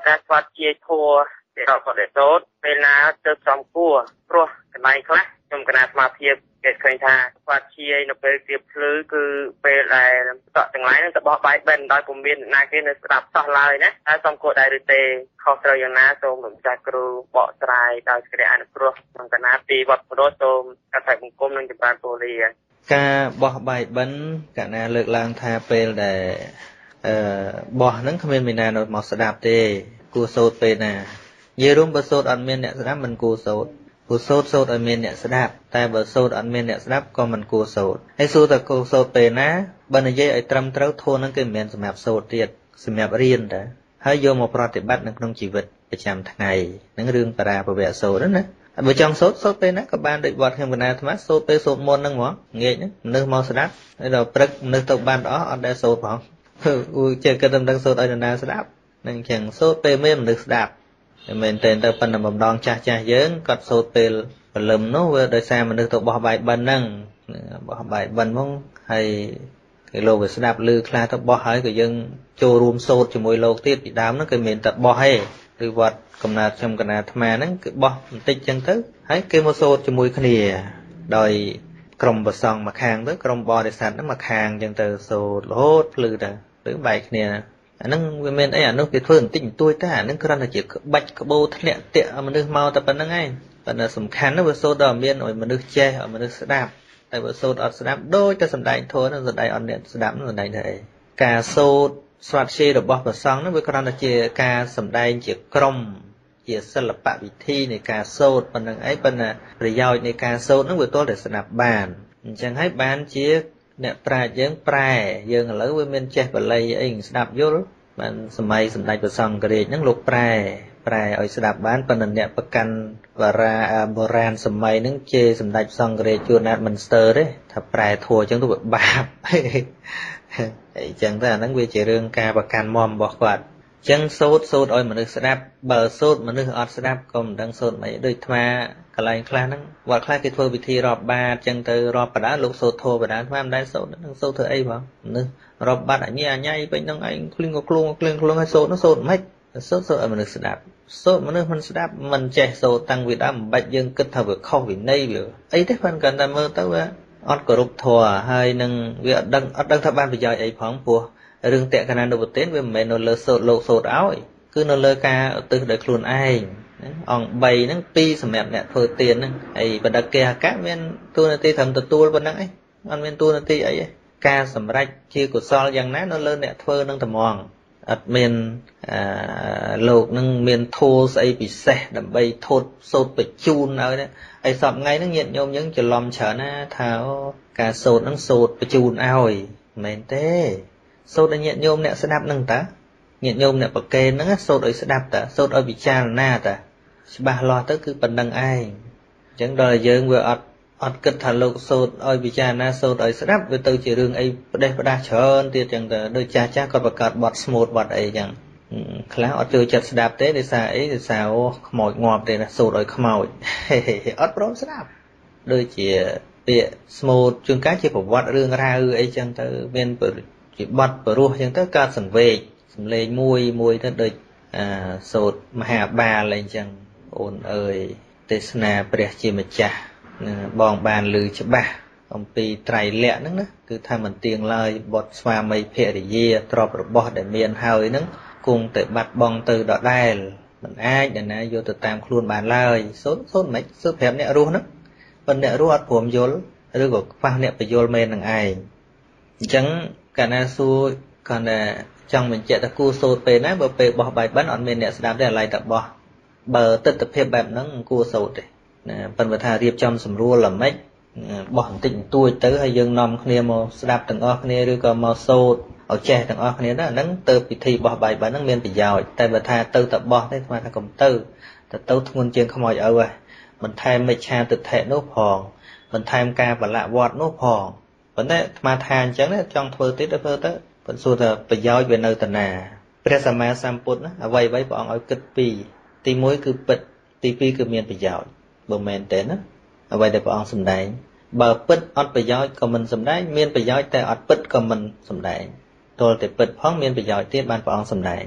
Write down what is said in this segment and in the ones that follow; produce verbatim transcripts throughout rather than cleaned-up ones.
ការស្វាត់ជាធัวដែលរកគាត់សូត្រពេលណាទៅសំគួរព្រោះកន្លែងខ្លះខ្ញុំកណាស្មារតីគេឃើញថាស្វាត់ជានៅពេលទៀបភ្លឺគឺពេលដែលតក់ទាំងឡាយនឹងទៅបោះបាយបិណ្ឌដោយពុំមានណាគេនៅស្ដាប់សោះឡើយណាហើយសំគួរដែរឬទេខុសត្រូវយ៉ាងណាសូមលោកចាស់គ្រូបកស្រាយដោយសេចក្តីអនុគ្រោះក្នុងកណាពីវត្តព្រោះសូមកាត់តែបង្គំនិងចម្រើនពរលាការបោះបាយបិណ្ឌកណាលើកឡើងថាពេលដែលអឺបោះហ្នឹងគ្មានមានណាមកស្ដាប់ទេគួរសូត្រពេលណានិយាយរួមបើសូត្រអត់មានអ្នកស្ដាប់មិនគួរសូត្រគួរសូត្រសូត្រឲ្យមានអ្នកស្ដាប់តែបើសូត្រអត់មានអ្នកស្ដាប់ក៏មិនគួរសូត្រហើយសួរតើគួរសូត្រពេលណាបើនិយាយឲ្យត្រឹមត្រូវធម៌ហ្នឹងគឺមិនមែនសម្រាប់សូត្រទៀតសម្រាប់រៀនតាហើយយកមកប្រតិបត្តិនៅក្នុងជីវិតប្រចាំថ្ងៃហ្នឹងរឿងបរាភវៈសូត្រណាបើចង់សូត្រសូត្រពេលណាក៏បានដូចវត្តខ្ញុំកណាអាត្មាសូត្រពេលសូត្រមុនហ្នឹងហ្មងងាយណាមនុស្សមកស្ដាប់ហើយដល់ព្រឹកមនុស្សទៅបានអស់អត់ដែលសូត្រផងអ៊ូចេះគិតតែមិនដឹងសូត្រឲ្យនរណាស្ដាប់នឹងអញ្ចឹងសូត្រពេលមានមនុស្សស្ដាប់តែមែនតែទៅប៉ុន្តែបំដងចាស់ចាស់យើងគាត់សូត្រពេលព្រលឹមនោះវាដោយសារមនុស្សទៅបោះបាយបិណ្ឌហ្នឹងបោះបាយបិណ្ឌហ្មងហើយគេលោកវាស្ដាប់ឮខ្លះទៅបោះហើយក៏យើងចូលរួមសូត្រជាមួយលោកទៀតពីដើមហ្នឹងគឺមិនតែបោះទេគឺវត្តកំណើតខ្ញុំកណាអាត្មាហ្នឹងគឺបោះបន្តិចចឹងទៅហើយគេមកសូត្រជាមួយគ្នាដោយក្រុមប្រសង់មួយខាងទៅក្រុមបរិស័ទហ្នឹងមួយខាងចឹងទៅសូត្ររហូតភ្លឺទៅឬបែកគ្នាអាហ្នឹងវាមានអីអានោះគេធ្វើបន្តិចបន្តួចតែអាហ្នឹងគ្រាន់តែជាក្បាច់ក្បូរធ្លាក់តាក់មនុស្សមកតែប៉ុណ្្នឹងឯងប៉ុន្តែសំខាន់ណាស់វាសូត្រដល់មានឲ្យមនុស្សចេះឲ្យមនុស្សស្ដាប់តែបើសូត្រអត់ស្ដាប់ដូចតែសំដែងធម៌ហ្នឹងសំដែងអត់អ្នកស្ដាប់ហ្នឹងសំដែងថាអីការសូត្រស្វាត់ជ័យរបស់ព្រះសង្ឃហ្នឹងវាគ្រាន់តែជាការសំដែងជាក្រុមជាសិល្បៈវិធីនៃការសូត្រប៉ុណ្្នឹងឯងប៉ុន្តែប្រយោជន៍នៃការសូត្រហ្នឹងវាទាល់តែស្ដាប់បានអញ្ចឹងហើយបានជាអ្នកប្រាជ្ញយើងប្រែយើងឥឡូវវាមានចេះបល័យអីស្ដាប់យល់បានសម័យសម្ដេចព្រះសង្ឃរាជហ្នឹងលោកប្រែប្រែឲ្យស្ដាប់បានប៉ុន្តែអ្នកប្រកាន់បារាបុរាណសម័យហ្នឹងជេរសម្ដេចព្រះសង្ឃរាជជួនណាត់មិនស្ទើរទេថាប្រែធัวអញ្ចឹងទៅវាបាបអញ្ចឹងទៅអាហ្នឹងវាជារឿងការប្រកាន់មមរបស់គាត់អញ្ចឹងសូត្រសូត្រឲ្យមនុស្សស្ដាប់បើសូត្រមនុស្សអត់ស្ដាប់ក៏មិនដឹងសូត្រមិនដូចអាត្មាកន្លែងខ្លះហ្នឹងវត្តខ្លះគេធ្វើពិធីរាប់បាតអញ្ចឹងទៅរាប់បដាលោកសូត្រធម៌បដាអាត្មាមិនដែលសូត្រនឹងសូត្រធ្វើអីបងមនុស្សរាប់បាត់អញអញៃពេញហ្នឹងឯងឃ្លៀងក៏ឃ្លួងឃ្លៀងឃ្លួងឲ្យសូត្រនោះសូត្រមិនសូត្រសូត្រឲ្យមនុស្សស្ដាប់សូត្រមនុស្សមិនស្ដាប់មិនចេះសូត្រតាំងពីដើមមិនបាច់យើងគិតថាវាខុសវិន័យវាអីទេប៉ុន្តែគាត់តែមើលទៅវាអត់គោរពធម៌ហើយនឹងវាអត់ដឹងអត់ដឹងថាបានប្រយោជន៍អីផងព្រោះរឿងតេកណានុបទានវាមិនមែននៅលើសូត្រលោកសូត្រឲ្យគឺនៅលើការឧទ្ទិសដោយខ្លួនឯងអង្គបីហ្នឹងពីរសម្រាប់អ្នកធ្វើទានហ្នឹងហើយបដិគេអកៈមានតួនាទីត្រឹមទទួលប៉ុណ្ណឹងឯងអត់មានតួនាទីអីទេការសម្រេចជាកុសលយ៉ាងណានៅលើអ្នកធ្វើនឹងត្មងអត់មានអឺលោកនឹងមានធូលស្អីពិសេសដើម្បីធូតសូត្របញ្ជូនឲ្យណាហើយសពថ្ងៃហ្នឹងញាតិញោមយើងច្រឡំច្រើនណាថាការសូត្រហ្នឹងសូត្របញ្ជូនឲ្យមិនមែនទេសូត្រឲ្យញាតិញោមអ្នកស្ដាប់ហ្នឹងតើញាតិញោមអ្នកប្រកេនហ្នឹងសូត្រឲ្យស្ដាប់តើសូត្រឲ្យពិចារណាតើច្បាស់លាស់ទៅគឺប៉ុណ្្នឹងឯងអញ្ចឹងដល់យើងវាអត់អត់គិតថាលោកសូត្រឲ្យពិចារណាសូត្រឲ្យស្ដាប់វាទៅជារឿងអីផ្ដេសផ្ដាស់ច្រើនទៀតអញ្ចឹងទៅដូចចាស់ចាស់គាត់បង្កើតបទស្មូតបទអីអញ្ចឹងខ្លះអត់ចូលចិត្តស្ដាប់ទេដោយសារអីដោយសារអូខ្មោចងាប់ទេណាសូត្រឲ្យខ្មោចអត់ព្រមស្ដាប់ដូចជាពាក្យស្មូតជួនកាលជាប្រវត្តិរឿងរ៉ាវអីចឹងទៅមានជាបទបរោះចឹងទៅកើតសង្វេគសំឡេងមួយមួយទៅដូចអាសូត្រមហាបាលអីចឹងអូនអើយទេសនាព្រះជាម្ចាស់បងបានឮច្បាស់អំពីត្រៃលក្ខហ្នឹងណាគឺថាមិនទៀងឡើយបុត្រស្វាមីភរិយាទ្រព្យរបស់ដែលមានហើយហ្នឹងគង់តែបាត់បង់ទៅដដែលមិនអាចដែលណាយកទៅតាមខ្លួនបានឡើយសូត្រសូត្រមិនសូត្រប្រាប់អ្នករស់ហ្នឹងប៉ុន្តែអ្នករស់អត់ព្រមយល់ឬក៏ខ្វះអ្នកបញ្យល់មែននឹងឯងអញ្ចឹងកាលណាសួរកាលណាចង់បញ្ជាក់ថាគួរសូត្រពេលណាបើពេលបោះបាយបិណ្ឌអត់មានអ្នកស្ដាប់ទេអាឡ័យតែបោះបើទិដ្ឋភាពបែបហ្នឹងគួរសូត្រទេណាប៉ុន្តែថារៀបចំសម្រួលល្មិចបោះបន្តិចបន្តួចទៅហើយយើងនាំគ្នាមកស្ដាប់ទាំងអស់គ្នាឬក៏មកសូត្រឲ្យចេះទាំងអស់គ្នាទៅអាហ្នឹងទៅពិធីបោះបាយបិណ្ឌហ្នឹងមានប្រយោជន៍តែបើថាទៅតែបោះទេស្មានថាកុំទៅទៅទៅធ្ងន់ជាងខ្មោចឪហ៎បន្ថែមមិច្ឆាទិដ្ឋិនោះផងបន្ថែមការបលៈវត្តនោះផងប៉ុន្តែអាត្មាថាអញ្ចឹងចង់ធ្វើទៀតទៅធ្វើទៅប៉ុន្តែសួរថាប្រយោជន៍វានៅតាណាព្រះសម្មាសម្ពុទ្ធណាអ្វីអ្វីព្រះអង្គឲ្យគិតពីរទីមួយគឺពិតទីពីរគឺមានប្រយោជន៍បើមែនទេណាអ្វីដែលព្រះអង្គសម្ដែងបើពិតអត់ប្រយោជន៍ក៏មិនសម្ដែងមានប្រយោជន៍តែអត់ពិតក៏មិនសម្ដែងទល់តែពិតផងមានប្រយោជន៍ទៀតបានព្រះអង្គសម្ដែងអ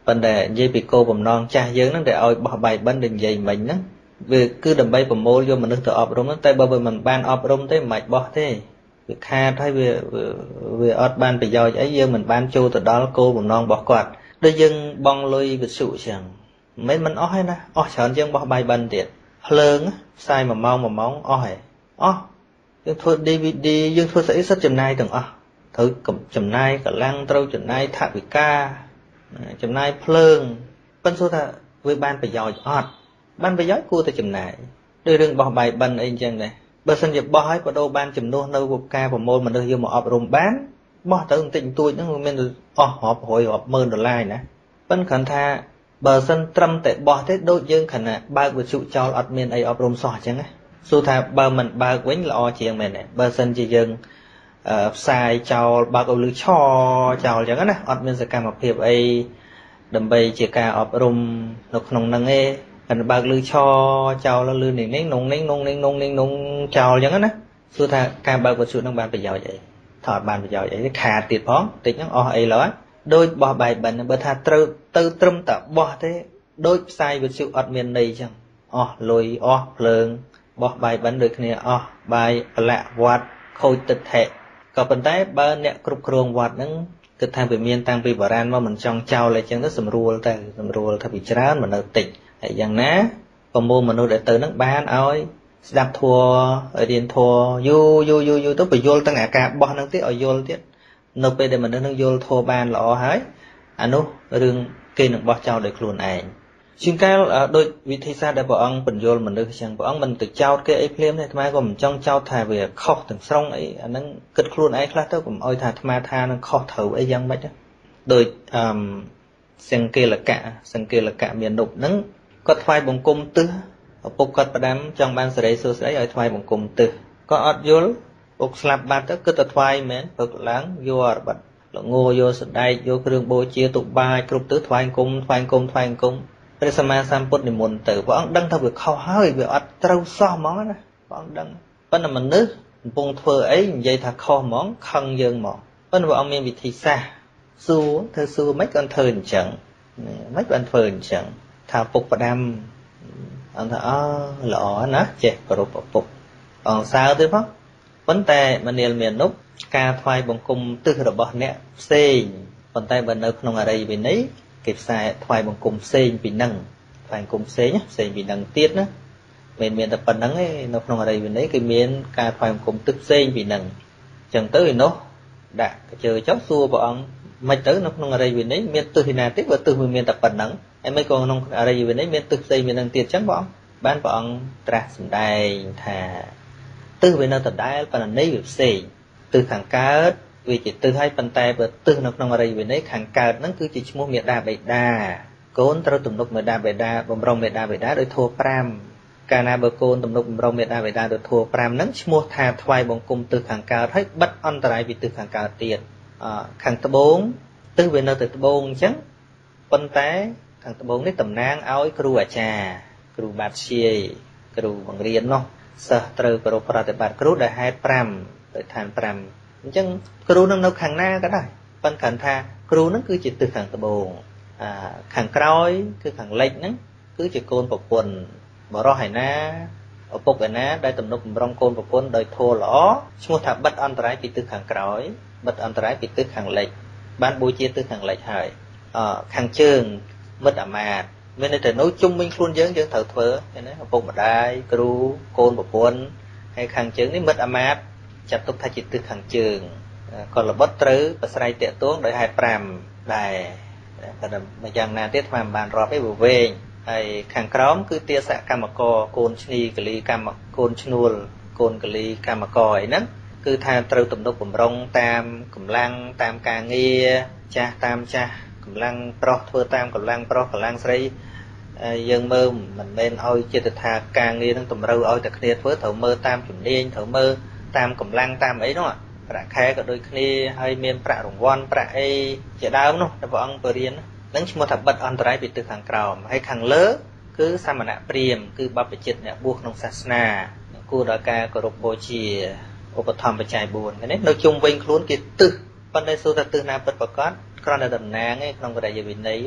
ប៉ុន្តែនិយាយពីគោលបំណងចាស់យើងហ្នឹងដែលឲ្យបោះបាយបិណ្ឌដូចនិយាយមិញហ្នឹងវាគឺដើម្បីប្រមូលយកមនុស្សទៅអប់រំតែបើមិនបានអប់រំទេមិនបាច់បោះទេវាខាតហើយវាវាអត់បានប្រយោជន៍អីយើងមិនបានចូលទៅដល់គោលបំណងរបស់គាត់ដូចយើងបងលុយវិទ្យុអញ្ចឹងមិនមិនអស់ទេណាអស់ច្រើនជាងបោះបាយបិណ្ឌទៀតភ្លើងផ្សាយមួយម៉ោងមួយម៉ោងអស់ហើយអស់យើងធ្វើ đê vê đê យើងធ្វើស្អីសិតចំណាយទាំងអស់ត្រូវចំណាយកម្លាំងត្រូវចំណាយថវិកាចំណាយភ្លើងប៉ុន្តែថាវាបានប្រយោជន៍អត់បានប្រយោជន៍គួរតែចំណាយដោយរឿងបោះបាយបិណ្ឌអីអញ្ចឹងដែរបើសិនជាបោះឲ្យបដូរបានចំនួននៅការប្រមូលមនុស្សយកមកអប់រំបានបោះទៅបន្តិចបន្តួចហ្នឹងវាមានអស់រាប់រយរាប់ម៉ឺនដុល្លារណាប៉ុន្តែគ្រាន់ថាបើសិនត្រឹមតែបោះទេដូចយើងខណៈបើកវិទ្យុចោលអត់មានអីអប់រំសោះអញ្ចឹងណាសួរថាបើមិនបើកវិញល្អជាងមែនទេបើសិនជាយើងផ្សាយចោលបើកឲ្យលឺឆចោលអញ្ចឹងណាអត់មានសកម្មភាពអីដើម្បីជាការអប់រំនៅក្នុងហ្នឹងឯងគាត់បើកលឺឆចោលលឺនេះនេះនងនេះនងនេះនងនេះនងចោលអញ្ចឹងណាសួរថាការបើកវិទ្យុហ្នឹងបានប្រយោជន៍អីថតបានប្រយោជន៍អីខាតទៀតផងតិចហ្នឹងអស់អីឡើយដូចបោះបាយបិណ្ឌបើថាត្រូវទៅត្រឹមតែបោះទេដូចផ្សាយវិទ្យុអត់មានន័យអញ្ចឹងអស់លុយអស់ភ្លើងបោះបាយបិណ្ឌដូចគ្នាអស់បាយប្រឡាក់វត្តខូចទឹកថេក៏ប៉ុន្តែបើអ្នកគ្រប់គ្រងវត្តហ្នឹងគិតថាវាមានតាំងពីបុរាណមកមិនចង់ចោលអីចឹងទៅស្រួលទៅស្រួលថាវាច្រើនមកនៅតិចហើយយ៉ាងណាប្រមូលមនុស្សដែលទៅហ្នឹងបានឲ្យស្ដាប់ធัวរៀនធัวយូរយូរយូរយូរទៅបញ្យល់ទាំងអាការបោះហ្នឹងទៀតឲ្យយល់ទៀតនៅពេលដែលមនុស្សហ្នឹងយល់ធัวបានល្អហើយអានោះរឿងគេនឹងបោះចោលដោយខ្លួនឯងជាងកាលដូចវិធីសាស្ត្រដែលព្រះអង្គបញ្យល់មនុស្សអញ្ចឹងព្រះអង្គមិនទៅចោទគេអីភ្លាមទេអាត្មាក៏មិនចង់ចោទថាវាខុសទាំងស្រុងអីអាហ្នឹងគិតខ្លួនឯងខ្លះទៅកុំអោយថាអាត្មាថានឹងខុសត្រូវអីយ៉ាងម៉េចដូចអឺសង្កេលកៈសង្កេលកៈមាននុបហ្នឹងគាត់ថ្វាយបង្គំទឹះឪពុកគាត់ផ្ដាំចង់បានសេរីសួស្តីឲ្យថ្វាយបង្គំទឹះក៏អត់យល់ពុកស្លាប់បាត់ទៅគិតតែថ្វាយមែនព្រឹកឡើងយកអរបាត់លងោយកសដែកយកគ្រឿងបូជាទុបាយគ្រប់ទៅថ្វាយគុំថ្វាយគុំថ្វាយគុំព្រះសម្មាសម្ពុទ្ធនិមន្តទៅព្រះអង្គដឹងថាវាខុសហើយវាអត់ត្រូវសោះហ្មងណាព្រះអង្គដឹងប៉ុន្តែមនុស្សកំពុងធ្វើអីនិយាយថាខុសហ្មងខឹងយើងហ្មងប៉ុន្តែព្រះអង្គមានវិធីសាស្ត្រសួរធ្វើសួរមិនគាត់ធ្វើអញ្ចឹងមិនគាត់ធ្វើអញ្ចឹងថាពុកផ្ដាំអង្គថាអើល្អណាស់ចេះគោរពឪពុកអង្គសើទៅផងប៉ុន្តែមនាលមាននោះការថ្វាយបង្គំទឹះរបស់អ្នកផ្សេងប៉ុន្តែបើនៅក្នុងអរិយវិន័យគេផ្សាយថ្វាយបង្គំផ្សេងពីនឹងថ្វាយបង្គំផ្សេងផ្សេងពីនឹងទៀតណាមិនមានតែប៉ុណ្្នឹងទេនៅក្នុងអរិយវិន័យគេមានការថ្វាយបង្គំទឹះផ្សេងពីនឹងអញ្ចឹងទៅឯនោះដាក់កជើចុះសួរព្រះអង្គមិនទៅនៅក្នុងអរិយវិន័យមានទឹះឯណាទៀតបើទឹះវាមានតែប៉ុណ្្នឹងហើយមិនក៏ក្នុងអរិយវិន័យមានទឹះផ្សេងពីនឹងទៀតអញ្ចឹងព្រះអង្គបានព្រះអង្គត្រាស់សម្ដែងថាទឹះវានៅដដែលប៉ុន្តែន័យវាផ្សេងទឹះខាងកើតវាជាទឹះហើយប៉ុន្តែបើទឹះនៅក្នុងអរិយវិន័យខាងកើតហ្នឹងគឺជាឈ្មោះមេដាបេដាកូនត្រូវទំនុកមេដាបេដាបំរុងមេដាបេដាដោយធัวប្រាំកាលណាបើកូនទំនុកបំរុងមេដាបេដាដោយធัวប្រាំហ្នឹងឈ្មោះថាថ្វាយបង្គំទឹះខាងកើតហើយបិទអន្តរាយពីទឹះខាងកើតទៀតអខាងត្បូងទឹះវានៅតែត្បូងអញ្ចឹងប៉ុន្តែខាងត្បូងនេះតំណាងឲ្យគ្រូអាចារ្យគ្រូបាធ្យាយគ្រូបង្រៀននោះសិស្សត្រូវគោរពប្រតិបត្តិគ្រូដោយហេតុប្រាំដោយឋានប្រាំអញ្ចឹងគ្រូនឹងនៅខាងណាក៏ដោយប៉ុន្តែថាគ្រូនឹងគឺជាទឹះខាងត្បូងអាខាងក្រោយគឺខាងលិចហ្នឹងគឺជាកូនប្រពន្ធបរោះឯណាឪពុកឯណាដែលទំនុកបំរុងកូនប្រពន្ធដោយធម៌ល្អឈ្មោះថាបិទអន្តរាយពីទឹះខាងក្រោយបិទអន្តរាយពីទឹះខាងលិចបានបូជាទឹះខាងលិចហើយអខាងជើងមិត្តអាមាត្យមានន័យថានៅជុំវិញខ្លួនយើងយើងត្រូវធ្វើឃើញទេឪពុកម្ដាយគ្រូកូនប្រពន្ធហើយខាងជើងនេះមិត្តអាមាត្យចាត់ទុកថាជាទឹះខាងជើងកលបុត្រត្រូវប្រស្រ័យតាក់ទងដោយហេតុប្រាំដែរប៉ុន្តែមួយយ៉ាងណាទៀតមិនបានរាប់ទេវាវែងហើយខាងក្រោមគឺទាសកម្មកកូនឈ្នីកលីកម្មកូនឈ្នួលកូនកលីកម្មកអីហ្នឹងគឺថាត្រូវទំនុកបំរុងតាមកម្លាំងតាមការងារចាស់តាមចាស់កម្លាំងប្រុសធ្វើតាមកម្លាំងប្រុសកម្លាំងស្រីយើងមើលមិនមែនឲ្យចិត្តថាការងារនឹងតម្រូវឲ្យតែគ្នាធ្វើត្រូវមើលតាមជំនាញត្រូវមើលតាមកម្លាំងតាមអីនោះប្រាក់ខែក៏ដូចគ្នាហើយមានប្រាក់រង្វាន់ប្រាក់អីជាដើមនោះដែលព្រះអង្គបរៀននឹងឈ្មោះថាបិទអន្តរាយពីទឹះខាងក្រោមហើយខាងលើគឺសមណៈព្រាហ្មណ៍គឺបព្វជិតអ្នកបួសក្នុងសាសនាគួរដល់ការគោរពបូជាឧបត្ថម្ភបច្ច័យបួននេះនៅជុំវិញខ្លួនគេទឹះប៉ុន្តែសួរថាទឹះណាពិតប្រាកដគ្រាន់តែតំណាងឯក្នុងបរិយាវិន័យ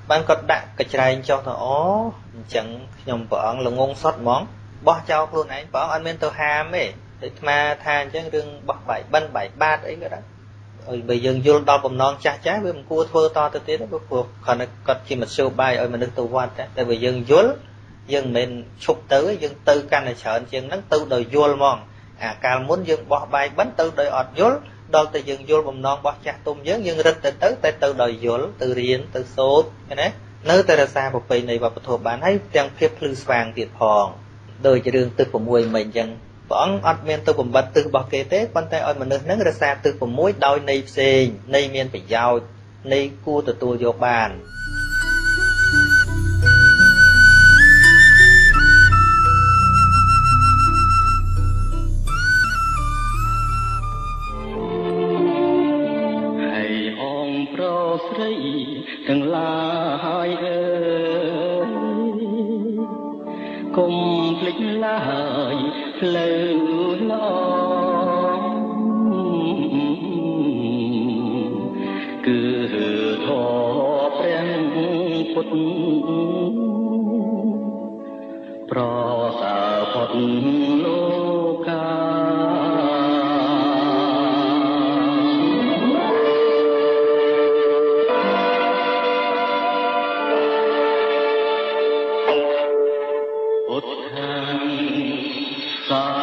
បានគាត់ដាក់កញ្ច្រែងចុះទៅអូអញ្ចឹងខ្ញុំព្រះអង្គល្ងងសុតហ្មងបោះចោលខ្លួនឯងព្រះអង្គអត់មានទៅហាមទេដូចអាថាអញ្ចឹងរឿងបោះបាយបិណ្ឌបាយបាតអីក៏ដែរអើយបើយើងយល់ដល់បំណងចាស់ចាស់វាមិនគួរធ្វើតទៅទៀតទេព្រោះគាត់គាត់ជាមធ្យោបាយឲ្យមនុស្សទៅវត្តតែបើយើងយល់យើងមិនមែនឈប់ទៅយើងទៅកាន់តែច្រើនជាងហ្នឹងទៅដោយយល់ហ្មងអាកាលមុនយើងបោះបាយបិណ្ឌទៅដោយអត់យល់ដល់តែយើងយល់បំណងរបស់ចាស់ទុំយើងយើងរឹតទៅទៅតែទៅដោយយល់ទៅរៀនទៅសូត្រឃើញទេនៅតែរក្សាប្រពៃណីវប្បធម៌បានហើយទាំងភាពភ្លឺស្វាងទៀតផងដោយជារឿងទឹក6មិញអញ្ចឹងព្រះអង្គអត់មានទៅបំបត្តិទឹករបស់គេទេប៉ុន្តែឲ្យមនុស្សហ្នឹងរក្សាទឹក6ដោយន័យផ្សេងន័យមានប្រយោជន៍ន័យគួរទទួលយកបានស្រីទាំងឡាយអើយកុំភ្លេចឡើយផ្លូវល្អគឺធម៌ព្រះពុទ្ធប្រសើរផុតលោកាGod